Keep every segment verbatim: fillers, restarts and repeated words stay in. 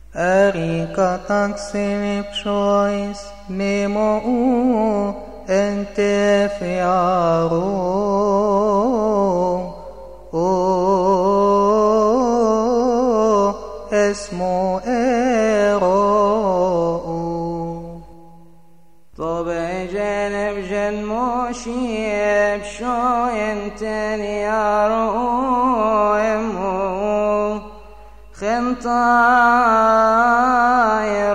Arica taxenepsois nemo u entefiaro o esmo ero طبع جنب جن موشيب شو ينتني يارو خنطاير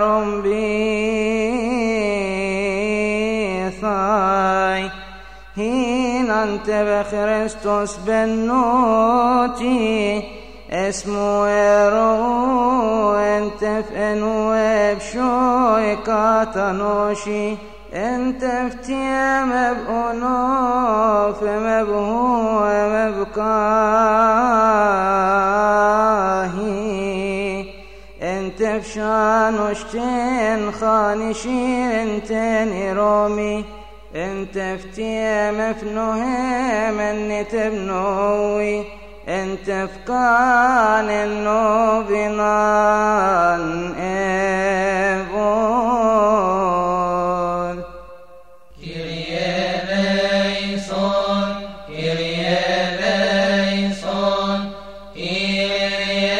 بيثاي هين أنت بخريستوس بنوتي اسمو يرو انت فين وبشوي كاتنوشي انت فتيام بأنوف مبهو مبكاهي انت فشان وشتين خانشين انتني رومي انت فتيام فنوهم اني تبنوي انت فكان النوبنان ايفون كيريا ليسون كيريا ليسون كيريا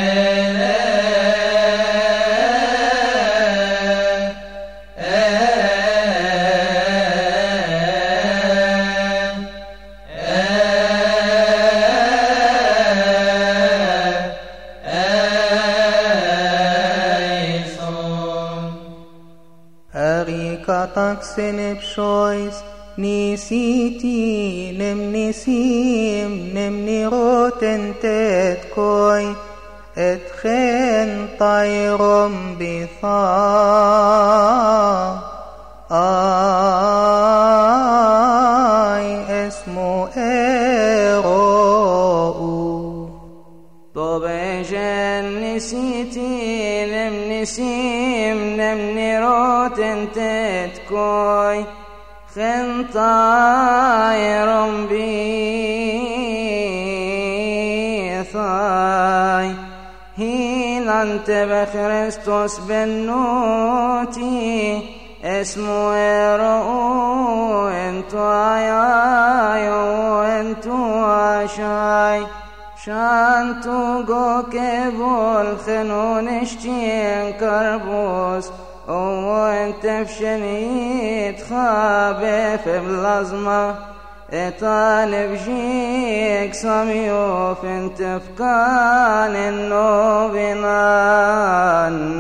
Arica taxenepsois nisiti nem nisim nem nirotentet koi et chen tairom bitha ai esmo ero طبع جن نسيتي لم نسيم لم نروت انتت كوي خنطاير بيثاي هين أنت بخريستوس بنوتي اسمو يرو انتو عيايو انتو عشاي شانتو جو كبول خنون اشتين كربوس او انت فشنيت خابف بلازمة اتان بجيك سميوف انت فكان النوبنان